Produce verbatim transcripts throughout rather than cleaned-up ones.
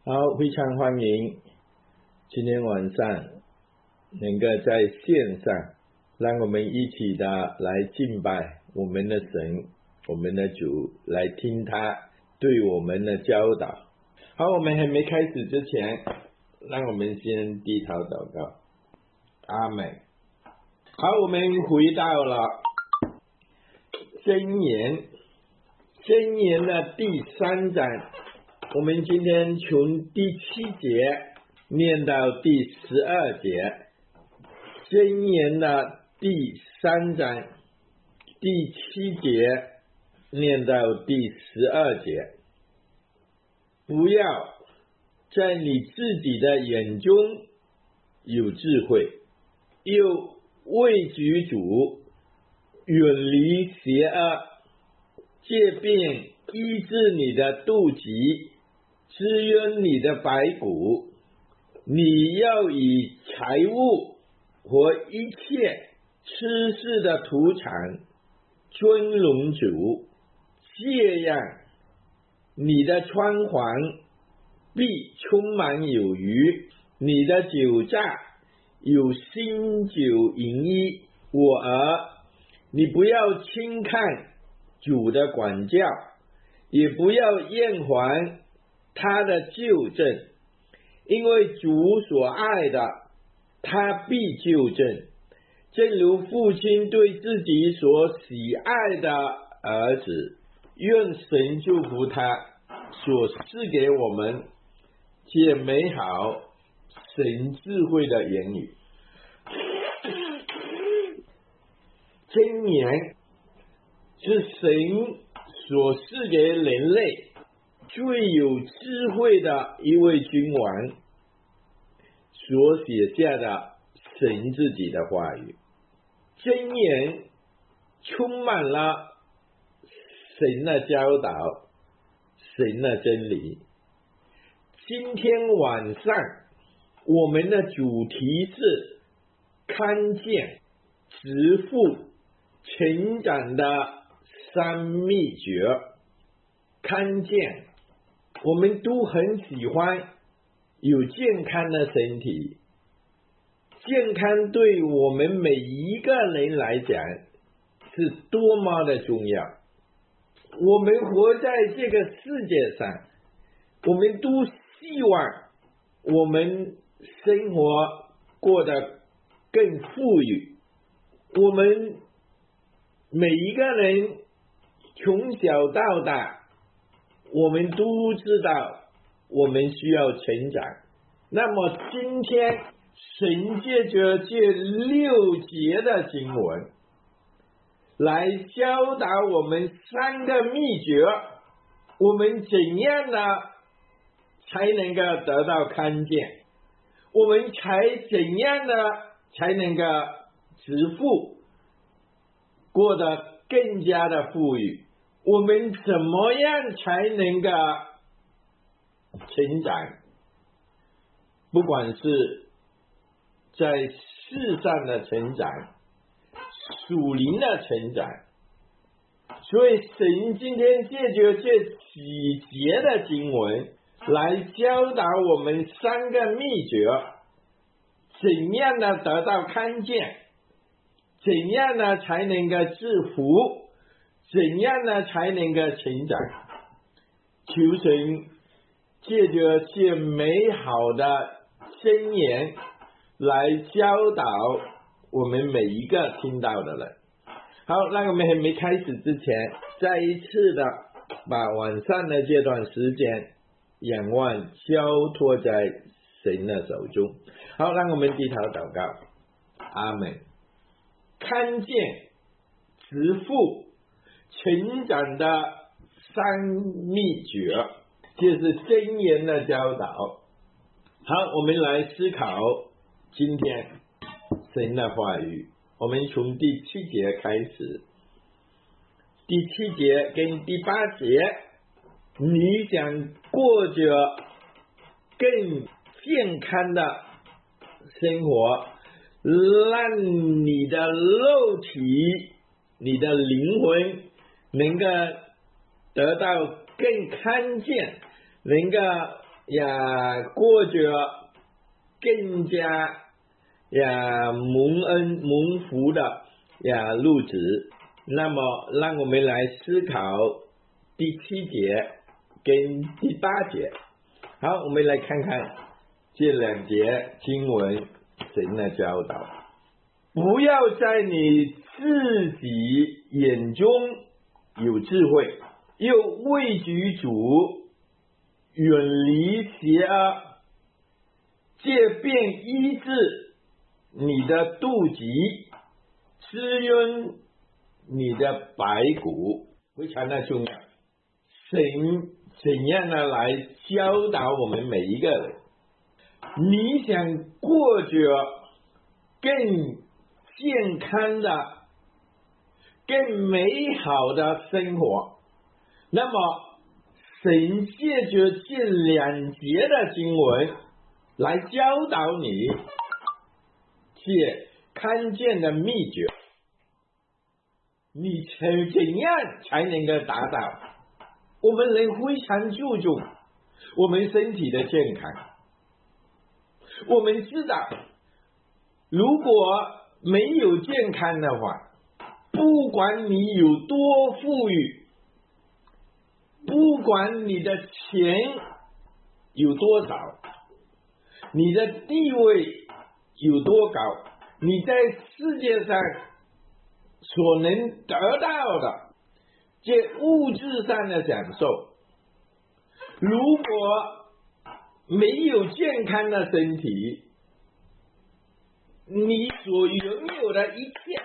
好，非常欢迎今天晚上能够在线上，让我们一起的来敬拜我们的神，我们的主，来听他对我们的教导。好，我们还没开始之前，让我们先低头祷告。阿们。好，我们回到了箴言，箴言的第三章，我们今天从第七节念到第十二节。箴言的第三章第七节念到第十二节。不要在你自己的眼中有智慧，又畏惧主，远离邪恶，借便医治你的肚脐，滋润你的白骨。你要以财物和一切吃世的土产尊荣主，这样你的窗房必充满有余，你的酒榨有新酒盈溢。我儿，你不要轻看主的管教，也不要厌烦他的纠正，因为主所爱的，他必纠正，正如父亲对自己所喜爱的儿子。愿神祝福他所赐给我们这美好神智慧的言语。箴言是神所赐给人类最有智慧的一位君王所写下的神自己的话语。箴言充满了神的教导，神的真理。今天晚上我们的主题是看见致富成长的三秘诀。看见，我们都很喜欢有健康的身体，健康对我们每一个人来讲是多么的重要。我们活在这个世界上，我们都希望我们生活过得更富裕。我们每一个人从小到大，我们都知道我们需要成长。那么今天神借着这六节的经文来教导我们三个秘诀，我们怎样呢才能够得到看见，我们才怎样呢才能够致富，过得更加的富裕，我们怎么样才能够成长，不管是在世上的成长，属灵的成长。所以神今天借着这几节的经文来教导我们三个秘诀，怎样的得到看见，怎样呢才能够致富，怎样呢才能够成长。求神借着这美好的箴言来教导我们每一个听到的人。好，让我们还没开始之前，再一次的把晚上的这段时间仰望交托在神的手中。好，让我们低头祷告。阿们。看见致富成长的三秘诀，这是箴言的教导。好，我们来思考今天神的话语。我们从第七节开始，第七节跟第八节，你想过着更健康的生活，让你的肉体、你的灵魂能够得到更看见，能够呀过着更加呀蒙恩蒙福的呀日子。那么让我们来思考第七节跟第八节。好，我们来看看这两节经文神的教导。不要在你自己眼中有智慧，又畏惧主，远离邪恶，借便医治你的肚脐，滋润你的白骨。非常的重要，神怎样的来教导我们每一个人。你想过着更健康的更美好的生活，那么神借着这两节的经文来教导你这看见的秘诀，你怎怎样才能够达到？我们人非常注重我们身体的健康，我们知道如果没有健康的话，不管你有多富裕，不管你的钱有多少，你的地位有多高，你在世界上所能得到的这物质上的享受，如果没有健康的身体，你所拥有的一切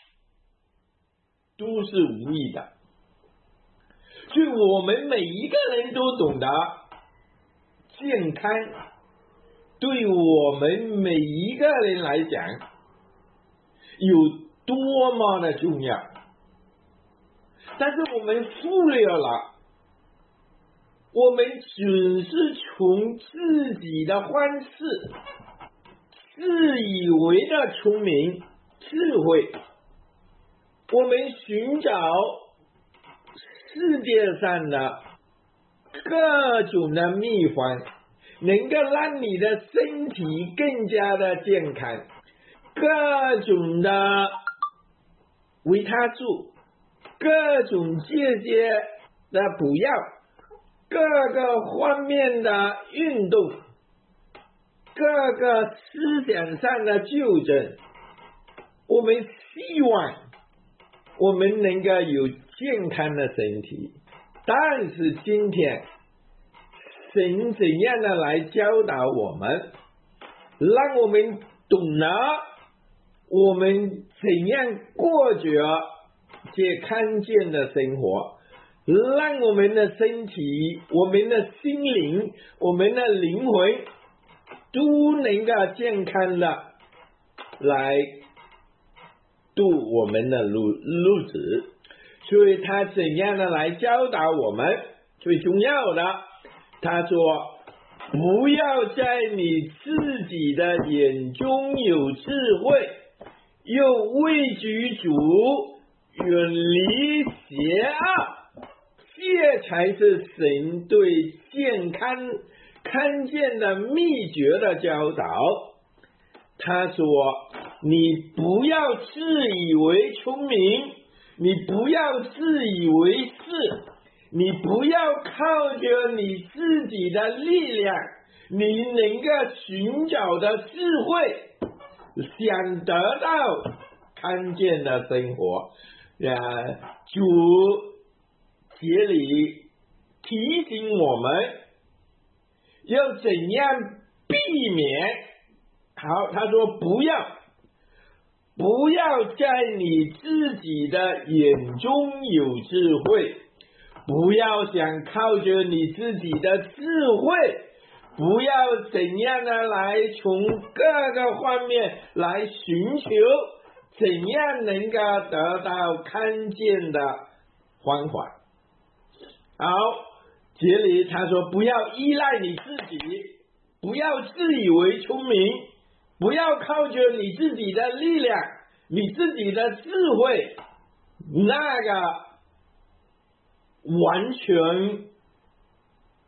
都是无益的。所以我们每一个人都懂得健康对我们每一个人来讲有多么的重要，但是我们忽略了，我们只是从自己的方式，自以为的聪明智慧，我们寻找世界上的各种的秘方，能够让你的身体更加的健康，各种的维他素，各种这些的补药，各个方面的运动，各个思想上的纠正，我们希望我们能够有健康的身体。但是今天神怎样的来教导我们，让我们懂得我们怎样过着这看见的生活，让我们的身体，我们的心灵，我们的灵魂都能够健康的来度我们的路路子。所以他怎样的来教导我们？最重要的，他说不要在你自己的眼中有智慧，又畏惧主，远离邪恶，这才是神对健康看见的秘诀的教导。他说你不要自以为聪明，你不要自以为是，你不要靠着你自己的力量，你能够寻找的智慧，想得到看见的生活。啊，主这里提醒我们要怎样避免。好，他说不要不要在你自己的眼中有智慧，不要想靠着你自己的智慧，不要怎样的来从各个方面来寻求怎样能够得到看见的方法。好，这里他说不要依赖你自己，不要自以为聪明，不要靠着你自己的力量，你自己的智慧，那个完全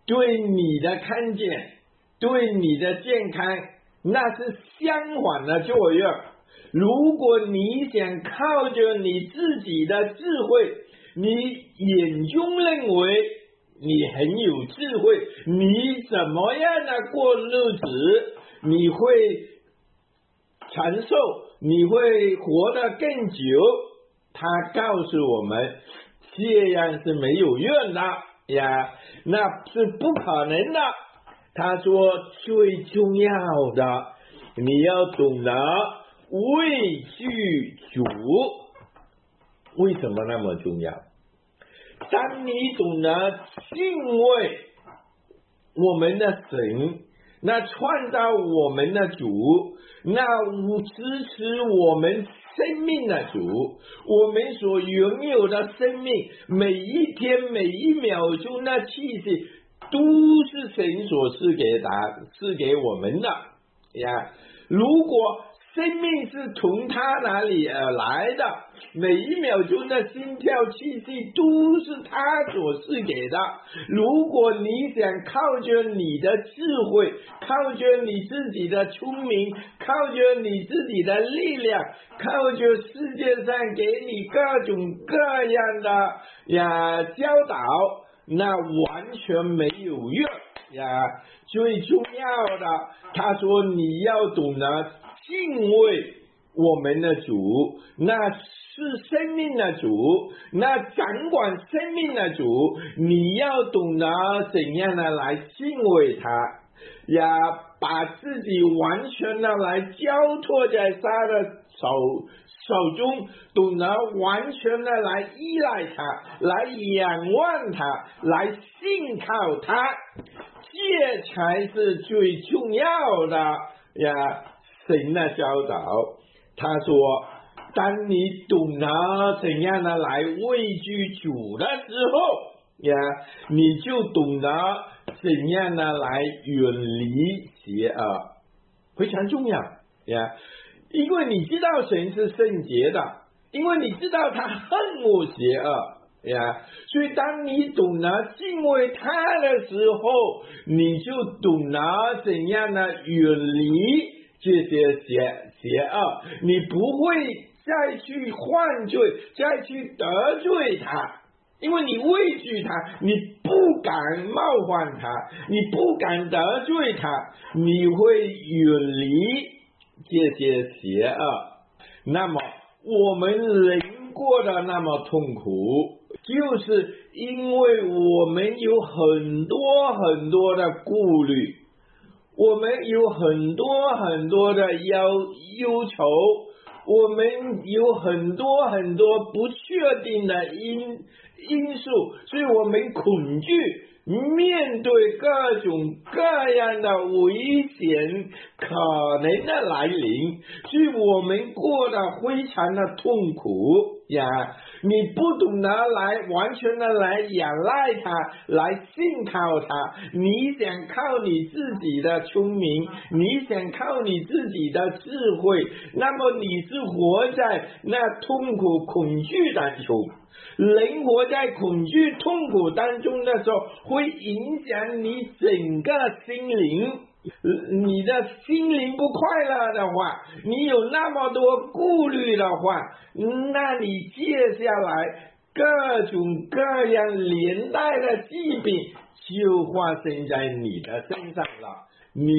对你的看见，对你的健康，那是相反的作用。如果你想靠着你自己的智慧，你眼中认为你很有智慧，你怎么样的过日子，你会长寿，你会活得更久，他告诉我们这样是没有用的呀，那是不可能的。他说最重要的，你要懂得畏惧主。为什么那么重要？当你懂得敬畏我们的神，那创造我们的主，那支持我们生命的主，我们所拥有的生命，每一天每一秒钟的气息都是神所赐给他赐给我们的呀。如果生命是从他那里而来的，每一秒钟的心跳气息都是他所赐给的。如果你想靠着你的智慧，靠着你自己的聪明，靠着你自己的力量，靠着世界上给你各种各样的呀教导，那完全没有用呀。最重要的，他说你要懂得敬畏我们的主，那是生命的主，那掌管生命的主，你要懂得怎样的来敬畏他呀，把自己完全的来交托在他的手手中，懂得完全的来依赖他，来仰望他，来信靠他，这才是最重要的呀。神的教导，他说当你懂得怎样的来畏惧主的时候呀，你就懂得怎样的来远离邪恶，非常重要呀。因为你知道神是圣洁的，因为你知道他恨恶邪恶呀，所以当你懂得敬畏他的时候，你就懂得怎样的远离这些邪邪恶，你不会再去犯罪，再去得罪他，因为你畏惧他，你不敢冒犯他，你不敢得罪他，你会远离这些邪恶。那么我们人过得那么痛苦，就是因为我们有很多很多的顾虑，我们有很多很多的要忧愁，我们有很多很多不确定的因因素，所以我们恐惧面对各种各样的危险可能的来临，所以我们过得非常的痛苦呀。你不懂得来完全的来仰赖他，来信靠他，你想靠你自己的聪明，你想靠你自己的智慧，那么你是活在那痛苦恐惧当中。人活在恐惧痛苦当中的时候，会影响你整个心灵，你的心灵不快乐的话，你有那么多顾虑的话，那你接下来各种各样连带的疾病就发生在你的身上了，你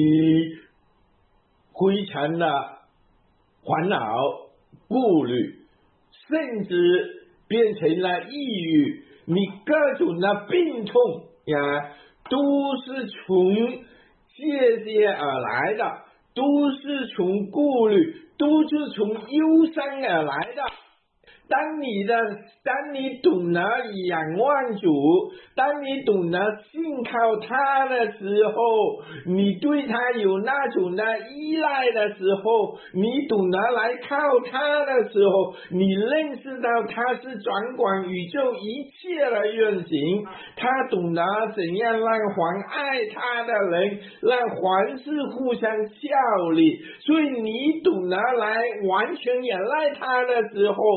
非常的烦恼顾虑，甚至变成了抑郁，你各种的病痛呀，都是从这些而来的，都是从顾虑，都是从忧伤而来的。当你的当你懂得仰望主，当你懂得信靠他的时候，你对他有那种的依赖的时候，你懂得来靠他的时候，你认识到他是掌管宇宙一切的运行，他懂得怎样让凡爱他的人，让凡事互相效力，所以你懂得来完全仰赖他的时候，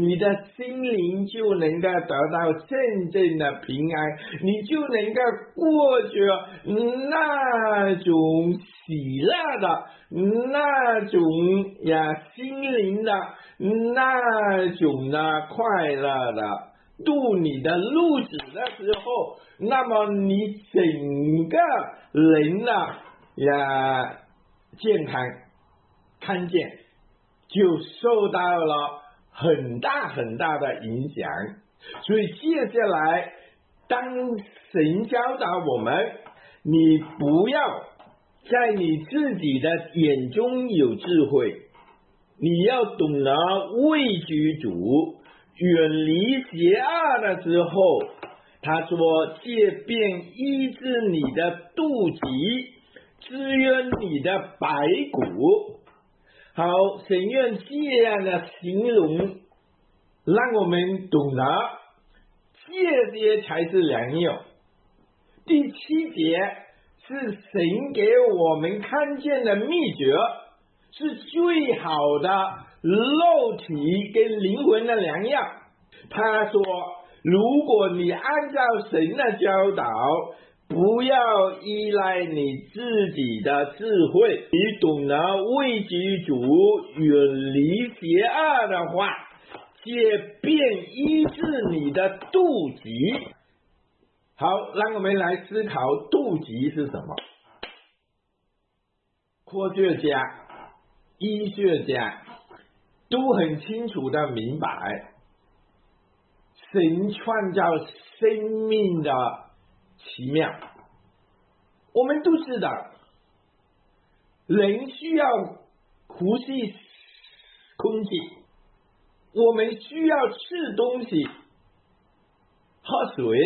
你的心灵就能够得到真正的平安，你就能够过着那种喜乐的那种呀心灵的那种的快乐的度你的路子的时候，那么你整个人的呀健康看见就受到了很大很大的影响。所以接下来当神教导我们，你不要在你自己的眼中有智慧，你要懂得畏惧主，远离邪恶的时候，他说借便医治你的肚脐，滋润你的白骨。好，神愿这样的形容让我们懂得这些才是良药。第七节是神给我们看见的秘诀，是最好的肉体跟灵魂的良药。他说如果你按照神的教导，不要依赖你自己的智慧，你懂得畏惧主，远离邪恶的话，借便医治你的肚脐。好，让我们来思考肚脐是什么。科学家、医学家都很清楚的明白，神创造生命的奇妙。我们都知道人需要呼吸空气，我们需要吃东西喝水，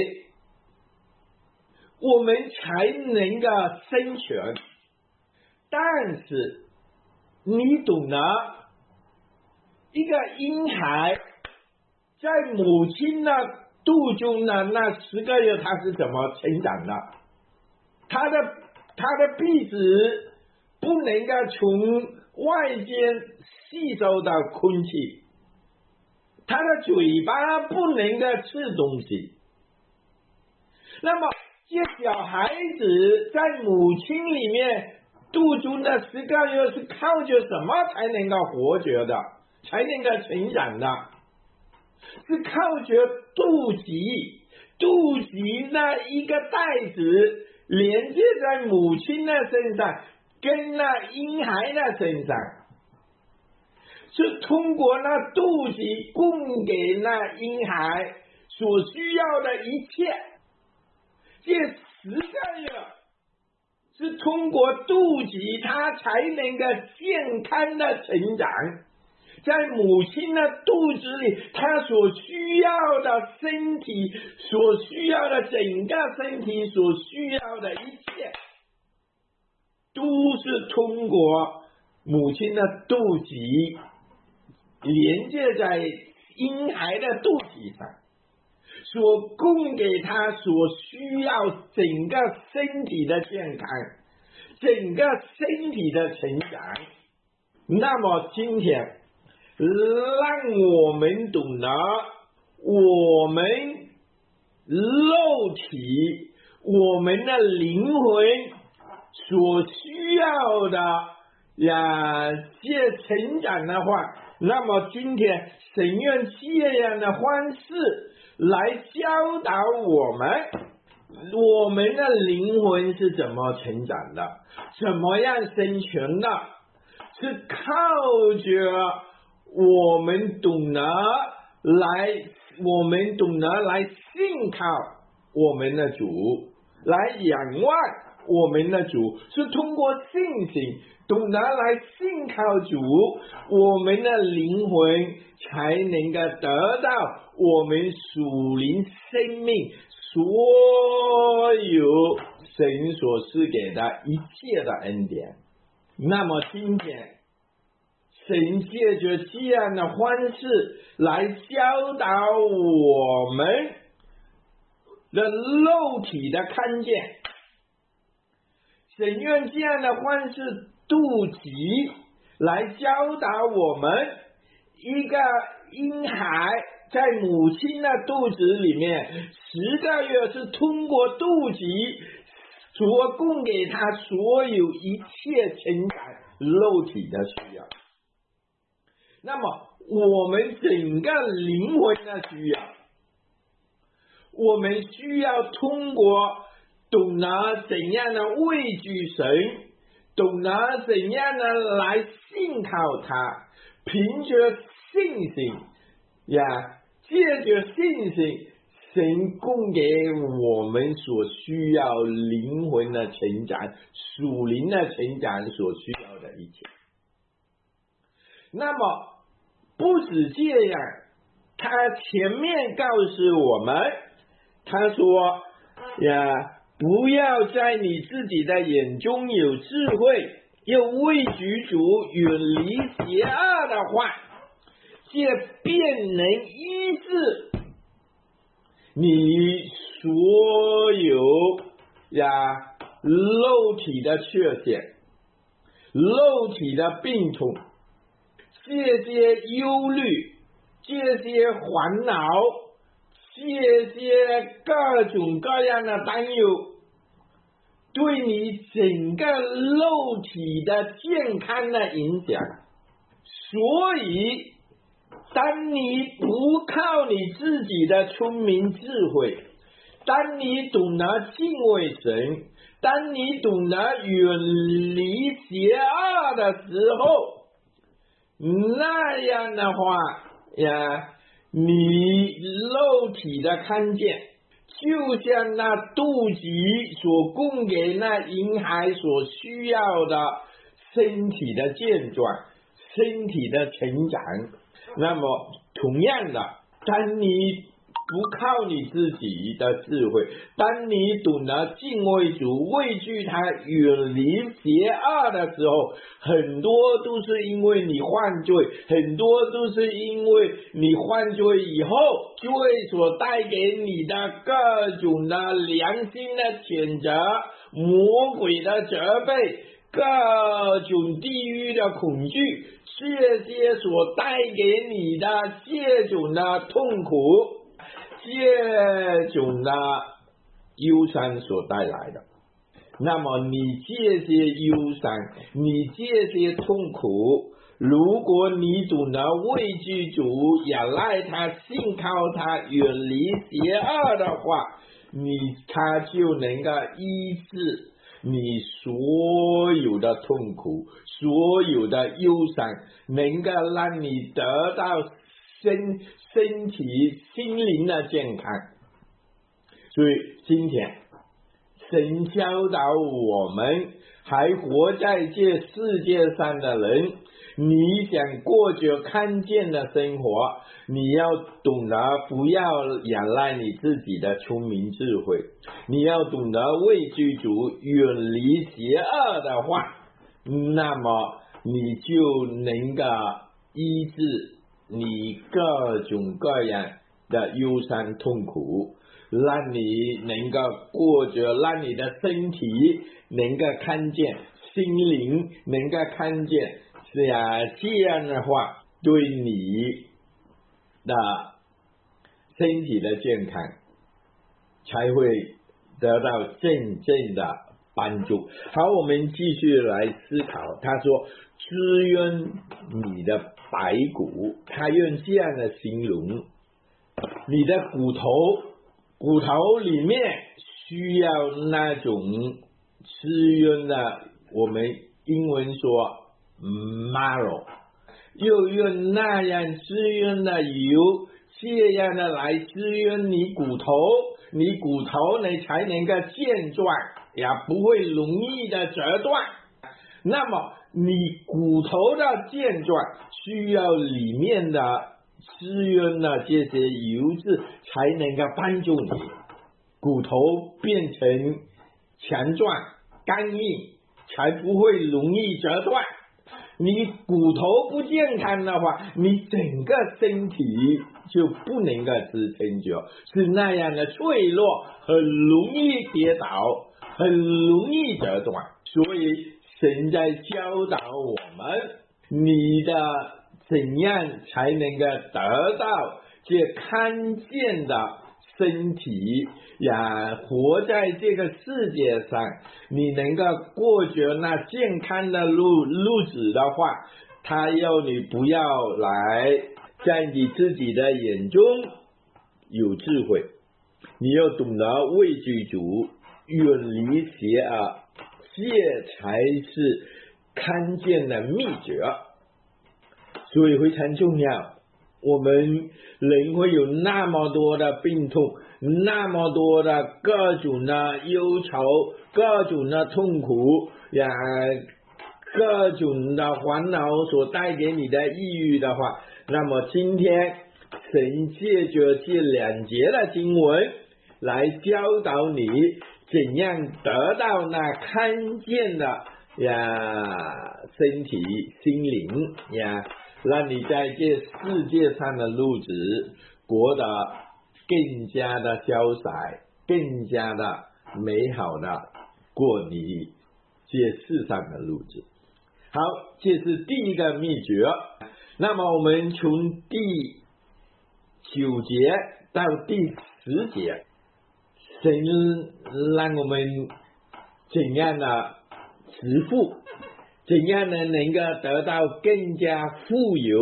我们才能够生存。但是你懂得一个婴孩在母亲的肚中的那十个月，他是怎么成长的？他的他的鼻子不能够从外间吸收到空气，他的嘴巴不能够吃东西。那么这小孩子在母亲里面肚中的十个月是靠着什么才能够活着的，才能够成长的？是靠着肚脐，肚脐那一个带子连接在母亲的身上，跟那婴孩的身上，是通过那肚脐供给那婴孩所需要的一切。这十个月是通过肚脐，他才能够健康的成长。在母亲的肚子里，他所需要的身体，所需要的整个身体所需要的一切，都是通过母亲的肚脐连接在婴孩的肚脐上，所供给他所需要整个身体的健康，整个身体的成长。那么今天让我们懂得我们肉体，我们的灵魂所需要的呀，这成长的话，那么今天神用这样的方式来教导我们，我们的灵魂是怎么成长的，怎么样生存的，是靠着我们懂得来，我们懂得来信靠我们的主，来仰望我们的主，是通过信心懂得来信靠主，我们的灵魂才能够得到我们属灵生命所有神所赐给的一切的恩典。那么今天神借着这样的方式来教导我们的肉体的看见，神用这样的方式肚脐来教导我们一个婴孩在母亲的肚子里面十个月是通过肚脐所供给他所有一切情感肉体的需要。那么我们整个灵魂的需要，我们需要通过懂得怎样的畏惧神，懂得怎样的来信靠他，凭着信心呀，借着信心，神供给我们所需要灵魂的成长，属灵的成长所需要的一切。那么不止这样，他前面告诉我们，他说呀，不要在你自己的眼中有智慧，又畏惧主，远离邪恶的话，这便能医治你所有呀肉体的缺陷，肉体的病痛，这些忧虑，这些烦恼，这些各种各样的担忧，对你整个肉体的健康的影响。所以当你不靠你自己的聪明智慧，当你懂得敬畏神，当你懂得远离邪恶的时候，那样的话呀，你肉体的看见就像那肚脐所供给那婴孩所需要的身体的健壮，身体的成长。那么同样的，当你不靠你自己的智慧，当你懂得敬畏主，畏惧他，远离邪恶的时候，很多都是因为你犯罪，很多都是因为你犯罪以后罪所带给你的各种的良心的谴责，魔鬼的责备，各种地狱的恐惧，这些所带给你的这种的痛苦，这种的忧伤所带来的。那么你这些忧伤，你这些痛苦，如果你懂得畏惧主，仰赖他，信靠他，远离邪恶的话，你他就能够医治你所有的痛苦，所有的忧伤，能够让你得到身身体心灵的健康。所以今天神教导我们，还活在这世界上的人，你想过着康健的生活，你要懂得不要仰赖你自己的聪明智慧，你要懂得畏惧主，远离邪恶的话，那么你就能够医治你各种各样的忧伤痛苦，让你能够过着，让你的身体能够看见，心灵能够看见，是呀，这样的话对你的身体的健康才会得到真正的帮助。好，我们继续来思考，他说滋润你的白骨，他用这样的形容你的骨头，骨头里面需要那种滋润的，我们英文说 marrow， 又用那样滋润的油，这样的来滋润你骨头，你骨头呢才能够健壮，也不会容易的折断。那么你骨头的健壮需要里面的滋润的这些油脂才能够帮助你骨头变成强壮刚硬，才不会容易折断。你骨头不健康的话，你整个身体就不能够支撑住，是那样的脆弱，很容易跌倒，很容易折断。所以神在教导我们，你的怎样才能够得到这看见的身体呀？活在这个世界上，你能够过着那健康的路路子的话，他要你不要来在你自己的眼中有智慧，你要懂得畏惧主，远离邪恶，这才是看见的秘诀。所以非常重要，我们人会有那么多的病痛，那么多的各种的忧愁，各种的痛苦呀，各种的烦恼所带给你的抑郁的话，那么今天神借着这两节的经文来教导你怎样得到那看见的呀身体心灵呀，让你在这世界上的路子过得更加的潇洒，更加的美好的过你这世上的路子。好，这是第一个秘诀。那么我们从第九节到第十节，神让我们怎样的致富，怎样的能够得到更加富有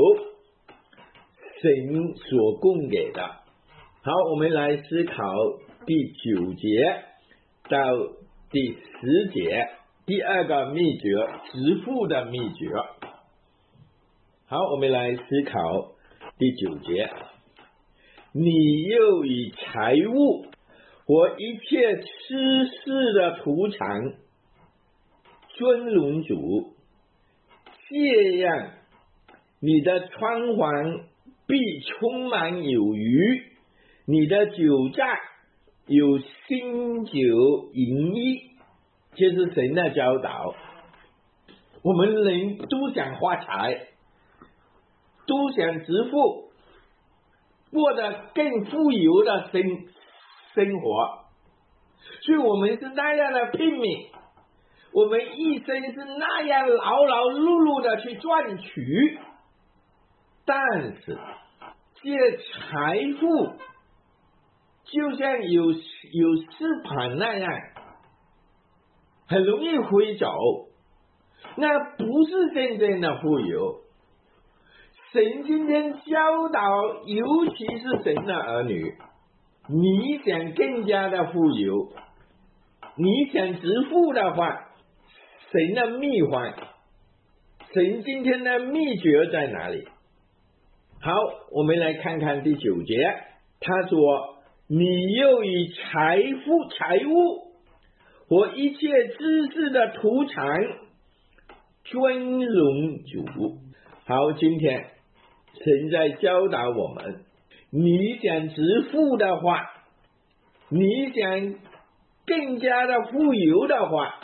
神所供给的。好，我们来思考第九节到第十节，第二个秘诀，致富的秘诀。好，我们来思考第九节，你又以财物和一切吃世的土产尊荣主，这样你的仓房必充满有余，你的酒榨有新酒盈溢。这是神的教导。我们人都想发财，都想致富，过得更富有的生生活，所以我们是那样的拼命，我们一生是那样劳劳碌碌的去赚取，但是这财富就像有有丝盘那样很容易挥走，那不是真正的富有。神今天教导，尤其是神的儿女，你想更加的富有，你想致富的话，神的秘方，神今天的秘诀在哪里？好，我们来看看第九节，他说，你又以财富财物和一切知识的土产尊荣主。好，今天神在教导我们，你想致富的话，你想更加的富有的话，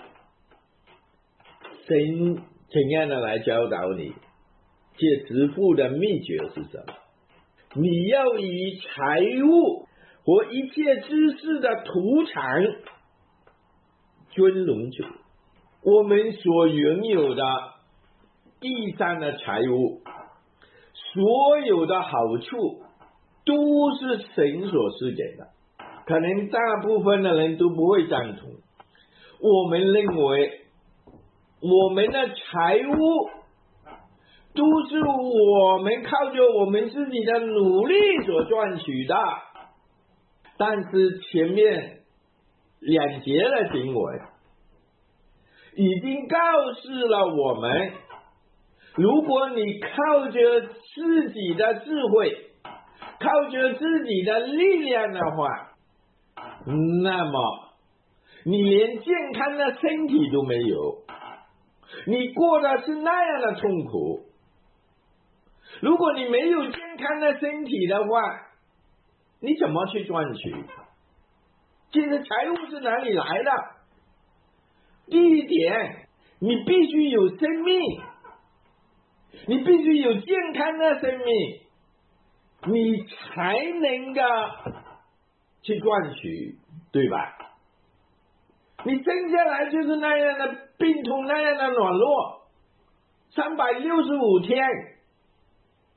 神怎样的来教导你？这致富的秘诀是什么？你要以财物和一切知识的土产尊荣主。我们所拥有的地上的财物，所有的好处都是神所赐给的。可能大部分的人都不会赞同，我们认为我们的财物都是我们靠着我们自己的努力所赚取的。但是前面两节的经文已经告诉了我们，如果你靠着自己的智慧，靠着自己的力量的话，那么你连健康的身体都没有，你过的是那样的痛苦。如果你没有健康的身体的话，你怎么去赚取？这些财物是哪里来的？第一点，你必须有生命，你必须有健康的生命，你才能够去赚取，对吧？你生下来就是那样的病痛，那样的软弱，三百六十五天，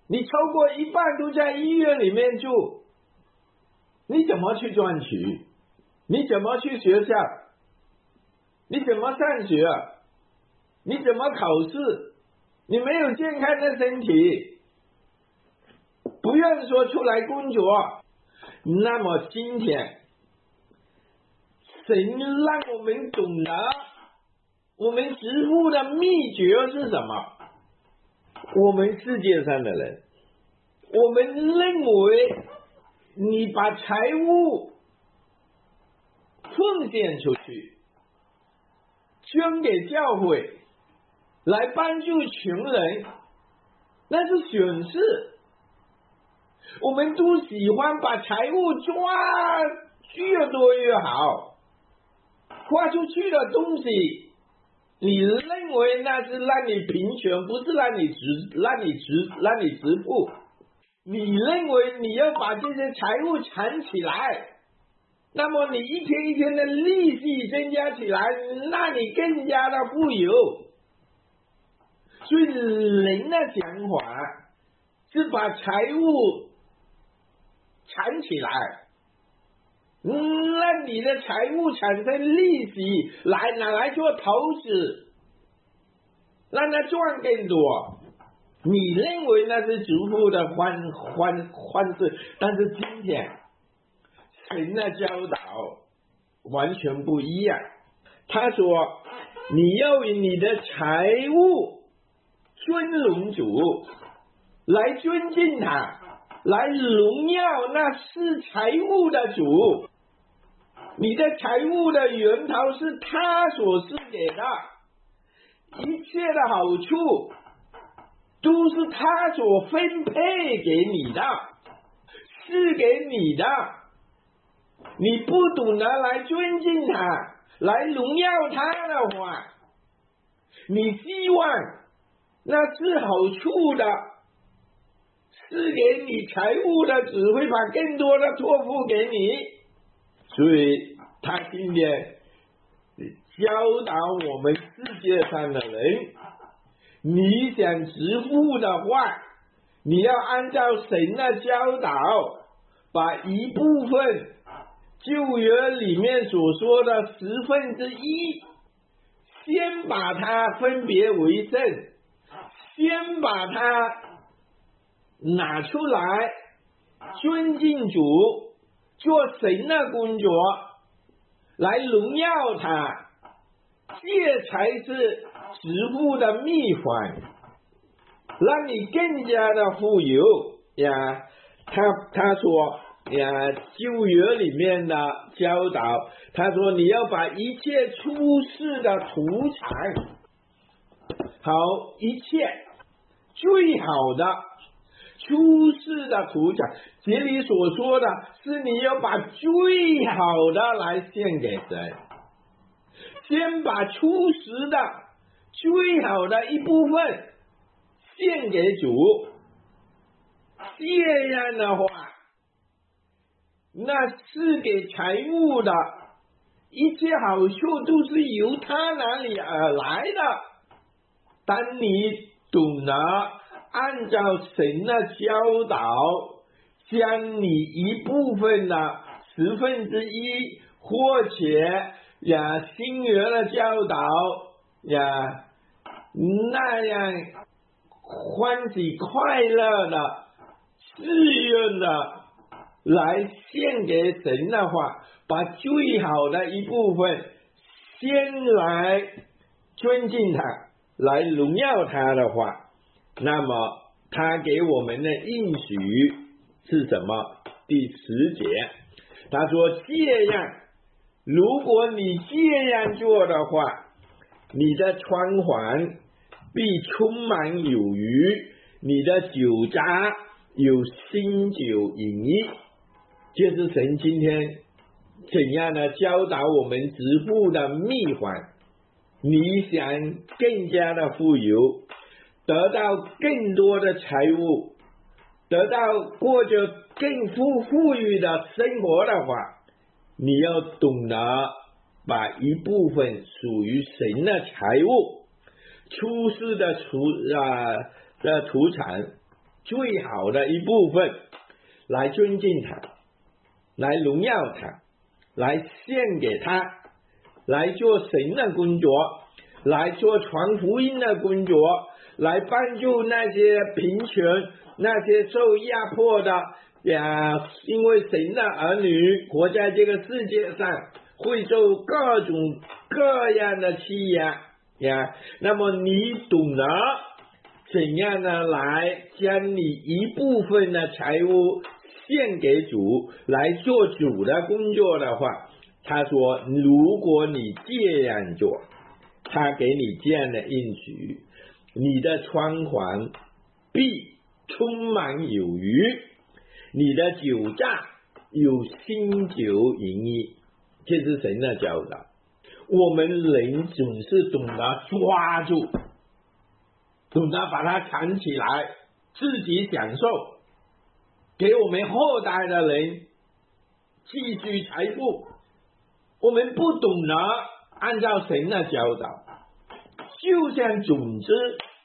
你超过一半都在医院里面住，你怎么去赚取？你怎么去学校？你怎么上学？你怎么考试？你没有健康的身体，不愿说出来工作，那么今天神让我们懂得我们致富的秘诀是什么？我们世界上的人，我们认为你把财物奉献出去，捐给教会，来帮助穷人，那是损失。我们都喜欢把财物赚越多越好，花出去的东西你认为那是让你贫穷，不是让你致让你致让你致富。你认为你要把这些财物藏起来，那么你一天一天的利息增加起来，那你更加的富有。所以人的想法是把财物藏起来，让你的财物产生利息，来拿来做投资，让它赚更多。你认为那是致富的方方方式，但是今天神的教导完全不一样。他说你要以你的财物尊荣主，来尊敬他，来荣耀那是财物的主。你的财物的源头是他所赐给的，一切的好处都是他所分配给你的，是给你的。你不懂得来尊敬他，来荣耀他的话，你希望那是好处的，是给你财物的，只会把更多的托付给你。所以他今天教导我们世界上的人，你想致富的话，你要按照神的教导，把一部分旧约里面所说的十分之一，先把它分别为圣，先把它拿出来尊敬主，做神的工作，来荣耀他，这才是致富的秘方，让你更加的富有呀。他他说呀，旧约里面的教导，他说你要把一切出世的土产，好，一切最好的出世的土产，这里所说的是你要把最好的来献给神，先把出世的最好的一部分献给主，这样的话，那是给财物的一切好处都是由他那里而来的。当你懂得按照神的教导，将你一部分的十分之一，或者呀新约的教导呀那样欢喜快乐的自愿的来献给神的话，把最好的一部分先来尊敬他，来荣耀他的话，那么他给我们的应许是什么？第十节他说，这样如果你这样做的话，你的窗环必充满有余，你的酒渣有新酒饮溢。这是神今天怎样的教导我们致富的秘方。你想更加的富有，得到更多的财物，得到过着更富富裕的生活的话，你要懂得把一部分属于神的财物，出世的土啊的土产， 最好的一部分来尊敬他，来荣耀他，来献给他，来做神的工作，来做传福音的工作，来帮助那些贫穷、那些受压迫的呀，因为神的儿女活在这个世界上，会受各种各样的欺压呀。那么你懂得怎样的来将你一部分的财物献给主，来做主的工作的话，他说如果你这样做，他给你这样的应许，你的窗环必充满有余，你的酒榨有新酒盈溢。这是神的教导。我们人总是懂得抓住，懂得把它藏起来，自己享受，给我们后代的人积聚财富。我们不懂得按照神的教导，就像种子，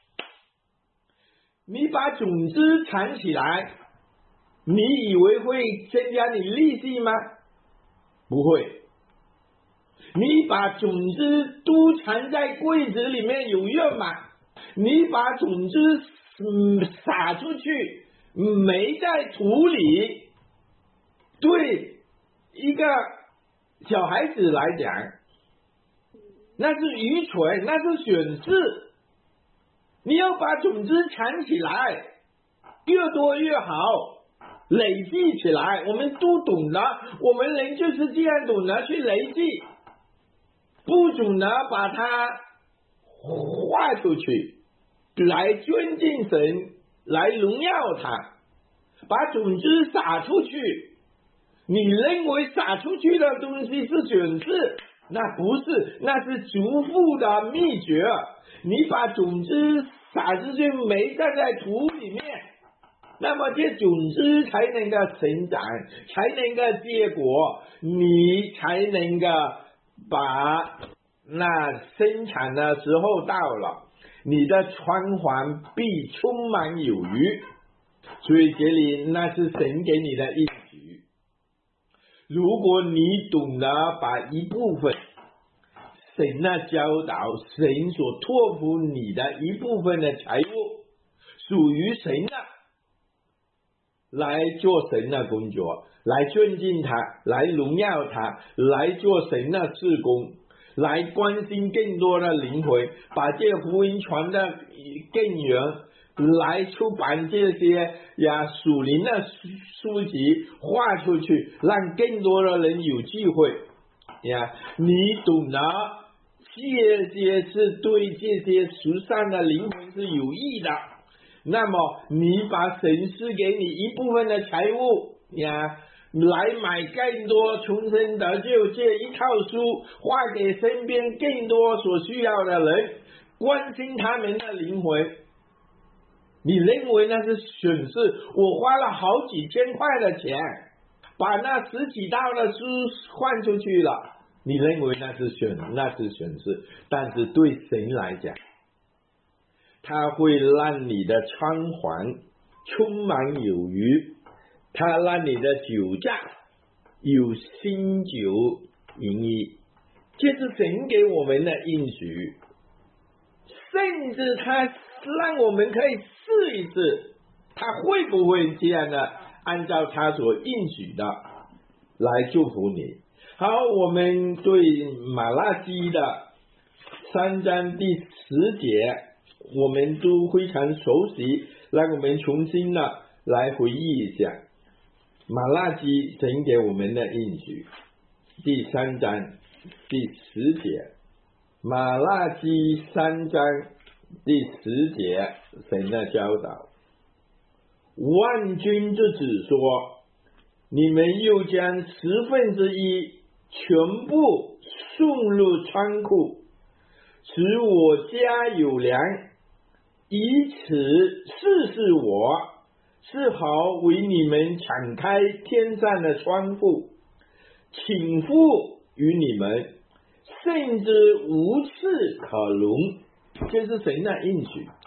你把种子藏起来，你以为会增加你利息吗？不会。你把种子都藏在柜子里面有用吗？你把种子、嗯、撒出去，埋在土里，对一个小孩子来讲，那是愚蠢，那是损失。你要把种子藏起来，越多越好，累积起来。我们都懂得，我们人就是这样懂得去累积，不懂得把它花出去，来尊敬神，来荣耀他。把种子撒出去，你认为撒出去的东西是损失，那不是，那是祝福的秘诀。你把种子撒出去，埋葬在土里面，那么这种子才能够成长，才能够结果，你才能够把那生产的时候到了，你的窗环必充满有余。所以这里那是神给你的应许。如果你懂得把一部分神的教导，神所托付你的一部分的财物属于神的，来做神的工作，来尊敬他，来荣耀他，来做神的事工，来关心更多的灵魂，把这个福音传得更远，来出版这些呀属灵的书籍画出去，让更多的人有机会呀。你懂得这些是对这些属上的灵魂是有益的，那么你把神赐给你一部分的财物呀，来买更多重生得救这一套书，画给身边更多所需要的人，关心他们的灵魂。你认为那是损失？我花了好几千块的钱把那十几套的书换出去了，你认为那是损那是损失？但是对神来讲，他会让你的窗环充满有余，他让你的酒榨有新酒盈溢。这是神给我们的应许，甚至他让我们可以试一试，他会不会这样的按照他所应许的来祝福你。好，我们对马拉基的三章第十节我们都非常熟悉，让我们重新的来回忆一下马拉基神给我们的应许。第三章第十节，马拉基三章第十节神的教导，万军之子说，你们又将十分之一全部送入仓库，使我家有粮，以此试试我是好为你们敞开天上的窗户，倾覆于你们，甚至无次可容。这是神的应许。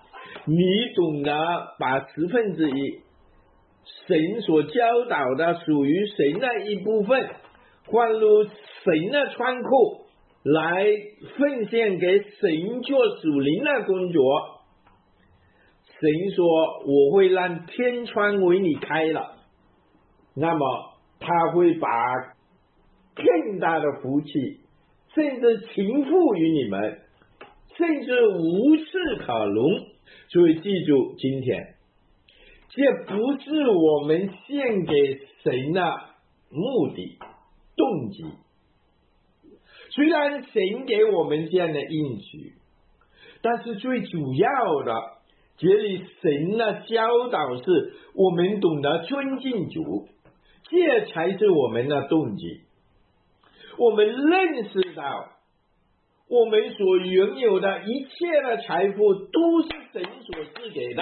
你懂得把十分之一神所教导的属于神的一部分换入神的仓库来奉献给神做属灵的工作。神说我会让天窗为你开了，那么他会把更大的福气甚至倾覆于你们，甚至无事可容。所以记住今天，这不是我们献给神的目的动机。虽然神给我们这样的应许，但是最主要的这里神的教导是我们懂得尊敬主，这才是我们的动机。我们认识到我们所拥有的一切的财富都是神所赐给的，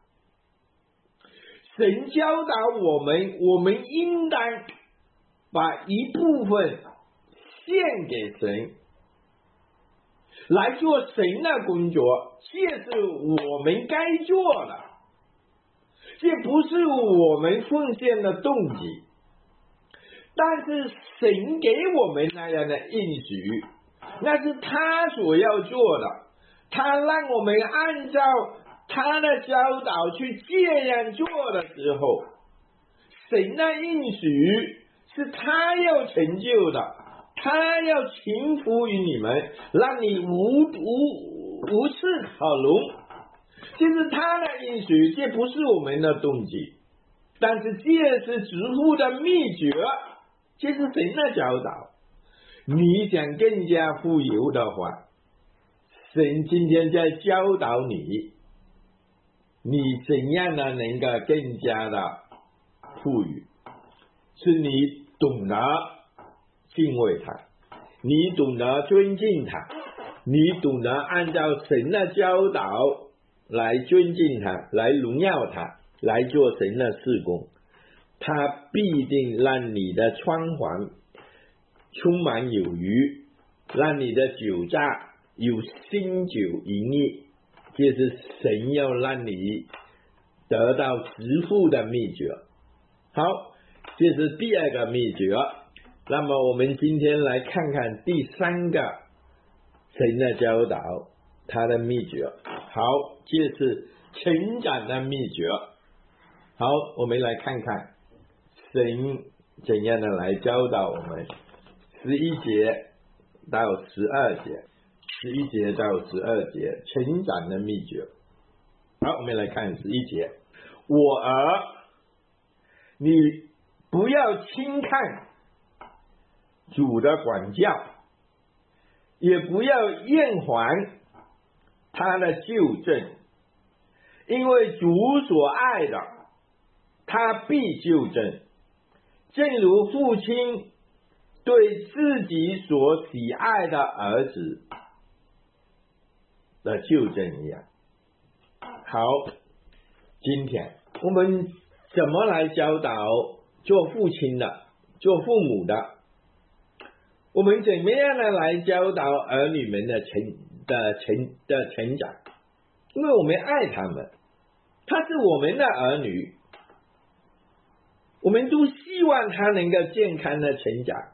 神教导我们，我们应当把一部分献给神，来做神的工作，这是我们该做的，这不是我们奉献的动机。但是神给我们那样的应许，那是他所要做的，他让我们按照他的教导去这样做的时候，神的应许是他要成就的，他要倾覆于你们，让你无无无事可容，这是他的应许，这不是我们的动机。但是这是致富的秘诀，这是神的教导。你想更加富有的话，神今天在教导你，你怎样的能够更加的富裕，是你懂得敬畏他，你懂得尊敬他，你懂得按照神的教导来尊敬他，来荣耀他，来做神的事工，他必定让你的窗环充满有余，让你的酒榨有新酒盈溢，这是神要让你得到致富的秘诀。好，这是第二个秘诀。那么我们今天来看看第三个神的教导，他的秘诀。好，这是成长的秘诀。好，我们来看看神怎样的来教导我们。十一节到十二节，十一节到十二节，成长的秘诀。好，我们来看十一节。我儿，你不要轻看主的管教，也不要厌烦他的纠正，因为主所爱的，他必纠正，正如父亲对自己所喜爱的儿子的纠正一样。好，今天我们怎么来教导做父亲的，做父母的？我们怎么样的来教导儿女们的成的成的成长？因为我们爱他们，他是我们的儿女，我们都希望他能够健康的成长，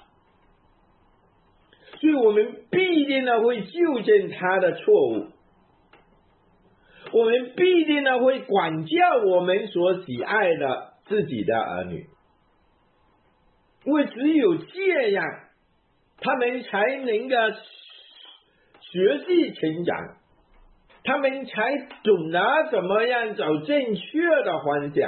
所以我们必定呢会纠正他的错误，我们必定呢会管教我们所喜爱的自己的儿女，因为只有这样，他们才能够学习成长，他们才懂得怎么样走正确的方向。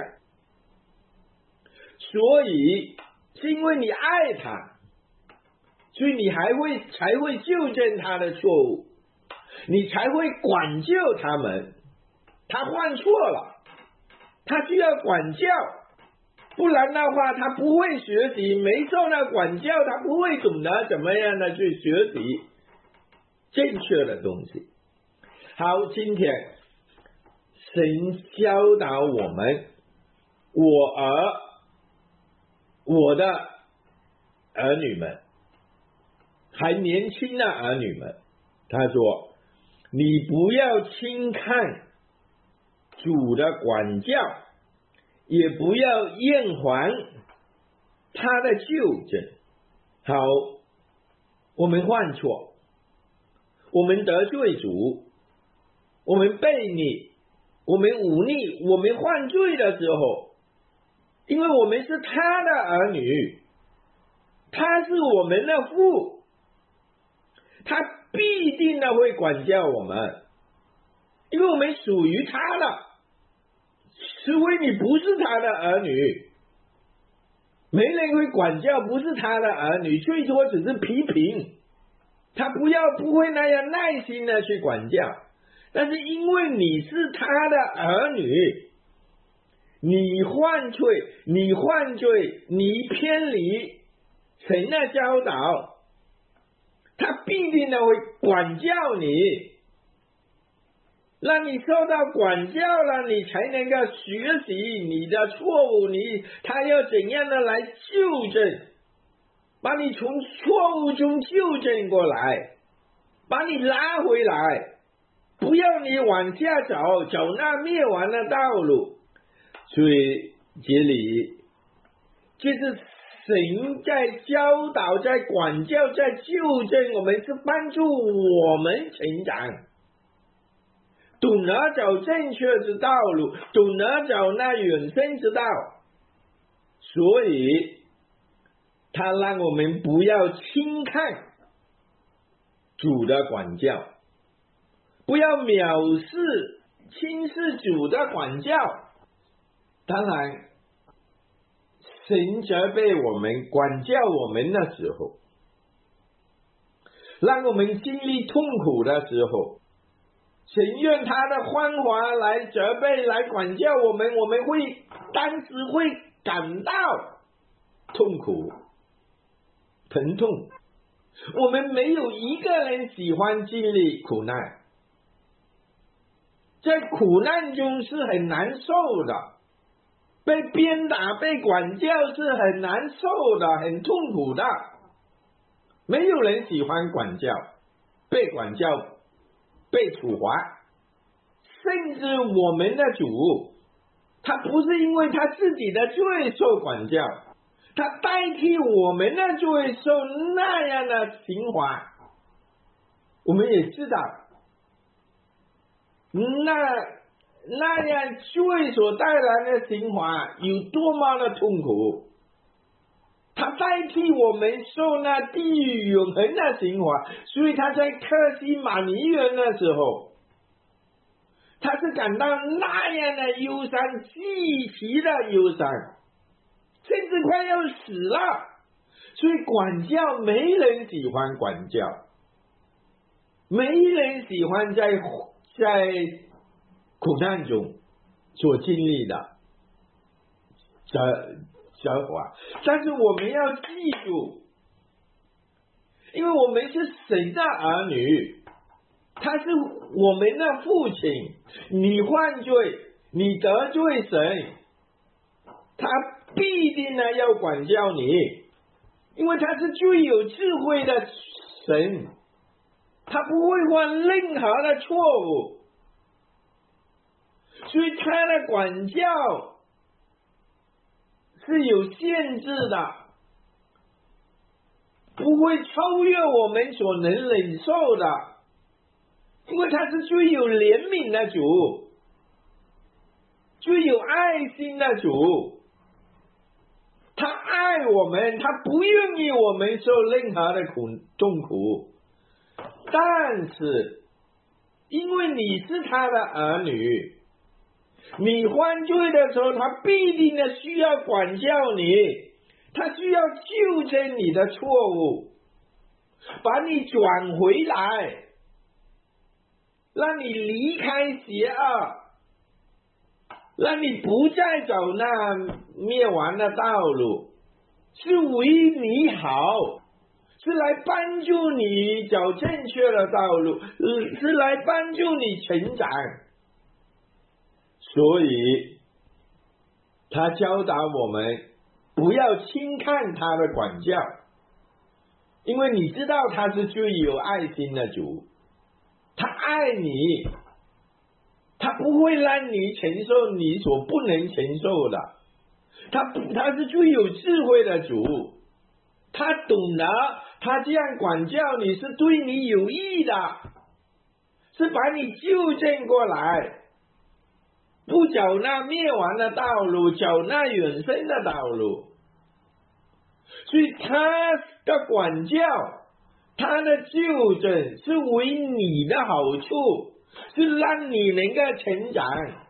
所以是因为你爱他，所以你还会才会纠正他的错误，你才会管教他们。他犯错了，他需要管教，不然的话他不会学习，没受到管教，他不会懂得怎么样的去学习正确的东西。好，今天神教导我们，我儿我的儿女们，还年轻的儿女们，他说你不要轻看主的管教，也不要厌烦他的纠正。好，我们犯错，我们得罪主，我们悖逆，我们忤逆，我们犯罪的时候，因为我们是他的儿女，他是我们的父，他必定的会管教我们，因为我们属于他的。除非你不是他的儿女，没人会管教不是他的儿女，最多只是批评，他不要不会那样耐心的去管教。但是因为你是他的儿女，你犯罪，你犯罪，你偏离神的教导，他必定的会管教你，让你受到管教了，你才能够学习你的错误，你他要怎样的来纠正，把你从错误中纠正过来，把你拉回来，不要你往下走，走那灭亡的道路。所以这里就是神在教导，在管教，在纠正我们，是帮助我们成长，懂得走正确之道路，懂得走那永生之道。所以他让我们不要轻看主的管教，不要藐视轻视主的管教。当然神责备我们管教我们的时候，让我们经历痛苦的时候，神用他的方法来责备来管教我们，我们会当时会感到痛苦疼痛。我们没有一个人喜欢经历苦难，在苦难中是很难受的，被鞭打被管教是很难受的，很痛苦的。没有人喜欢管教，被管教被处罚，甚至我们的主他不是因为他自己的罪受管教，他代替我们的罪受那样的刑罚。我们也知道那那样罪所带来的刑罚有多么的痛苦，他代替我们受那地狱永恒的刑罚。所以他在克西马尼园的时候，他是感到那样的忧伤，极其的忧伤，甚至快要死了。所以管教没人喜欢管教，没人喜欢在在苦难中所经历的责责罚。但是我们要记住，因为我们是神的儿女，他是我们的父亲，你犯罪，你得罪神，他必定呢要管教你，因为他是最有智慧的神，他不会犯任何的错误，所以他的管教是有限制的，不会超越我们所能忍受的，因为他是最有怜悯的主，最有爱心的主，他爱我们，他不愿意我们受任何的苦痛苦。但是因为你是他的儿女，你犯罪的时候，他必定的需要管教你，他需要纠正你的错误，把你转回来，让你离开邪恶，让你不再走那灭亡的道路，是为你好，是来帮助你走正确的道路，是来帮助你成长。所以他教导我们不要轻看他的管教，因为你知道他是最有爱心的主，他爱你，他不不会让你承受你所不能承受的，他他是最有智慧的主，他懂得，他这样管教你是对你有益的，是把你纠正过来，不走那灭亡的道路，走那永生的道路。所以他的管教，他的纠正是为你的好处，是让你能够成长，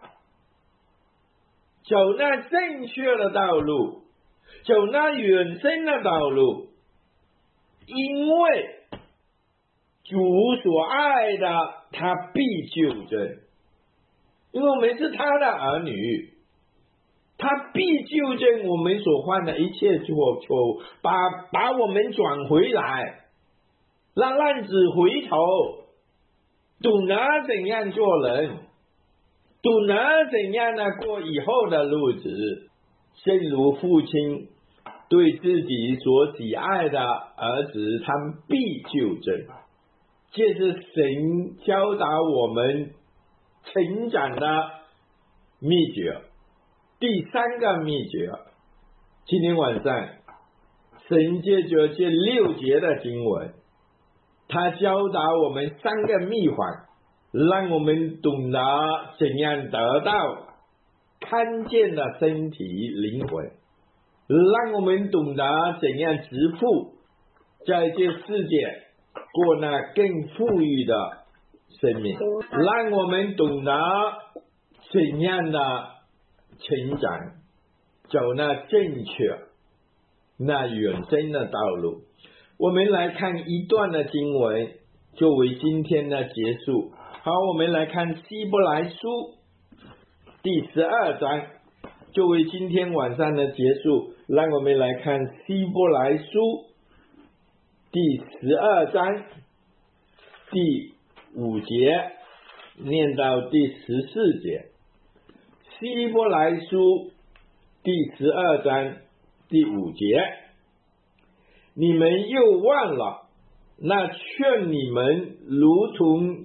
走那正确的道路，走那永生的道路。因为主所爱的，他必纠正，因为我们是他的儿女，他必纠正我们所犯的一切错错误，把把我们转回来，让浪子回头，懂得怎样做人，懂得怎样的过以后的日子。正如父亲对自己所喜爱的儿子，他必纠正，这是神教导我们成长的秘诀。第三个秘诀，今天晚上神借着这六节的经文，他教导我们三个秘法，让我们懂得怎样得到看见的身体灵魂，让我们懂得怎样致富，在这世界过那更富裕的生命，让我们懂得怎样的成长，走那正确那永生的道路。我们来看一段的经文作为今天的结束。好，我们来看希伯来书第十二章作为今天晚上的结束。让我们来看希伯来书第十二章第五节念到第十四节。希伯来书第十二章第五节，你们又忘了那劝你们如同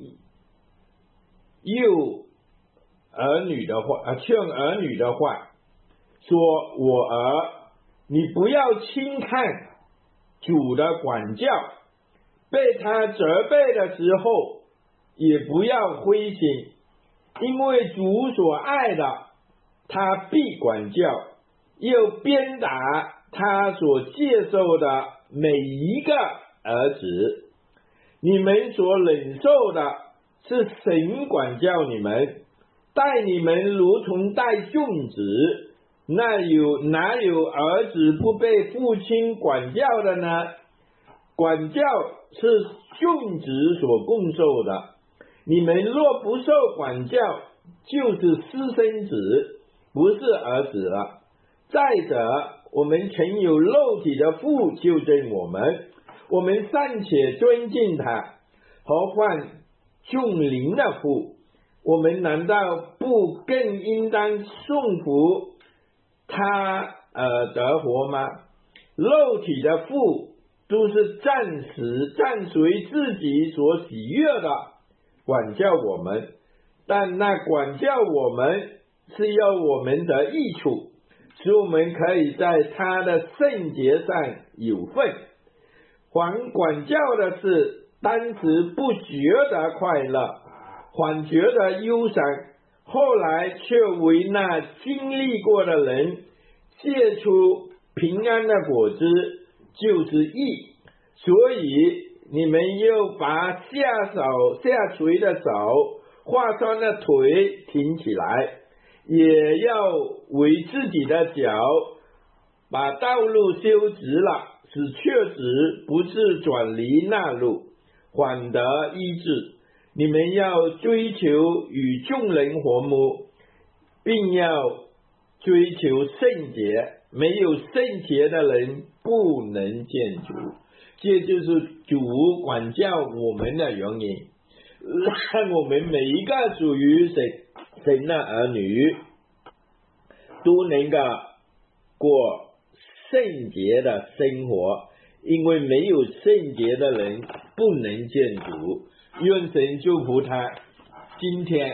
幼儿女的话，啊，劝儿女的话，说我儿，你不要轻看主的管教，被他责备的时候也不要灰心，因为主所爱的，他必管教，又鞭打他所接受的每一个儿子。你们所忍受的是神管教你们，待你们如同待众子，那有哪有儿子不被父亲管教的呢？管教是众子所共受的，你们若不受管教，就是私生子，不是儿子了。再者，我们曾有肉体的父纠正我们，我们尚且尊敬他，何况众灵的父？我们难道不更应当顺服他而得活吗？肉体的父都是暂时暂随自己所喜悦的管教我们，但那管教我们是要我们得益处，使我们可以在他的圣洁上有份。还管教的事，当时不觉得快乐，反觉得忧伤，后来却为那经历过的人结出平安的果子，就是义。所以你们又把下手下垂的手，划伤的腿挺起来，也要为自己的脚把道路修直了，使确实不是转离那路，反得医治。你们要追求与众人和睦，并要追求圣洁，没有圣洁的人不能见主。这就是主管教我们的原因，让我们每一个属于神神的儿女都能够过圣洁的生活，因为没有圣洁的人不能见主。愿神祝福他今天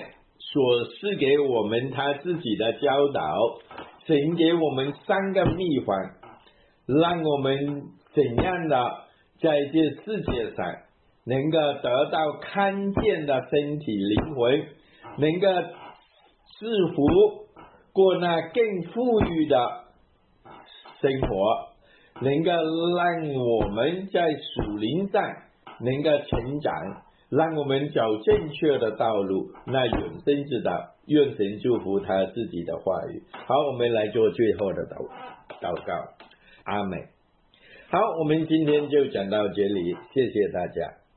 所赐给我们他自己的教导，神给我们三个秘方，让我们怎样的在这世界上能够得到看见的身体灵魂，能够制服过那更富裕的生活，能够让我们在属灵上能够成长，让我们走正确的道路，那永生之道。愿神祝福他自己的话语。好，我们来做最后的祷祷告。阿们。好，我们今天就讲到这里，谢谢大家。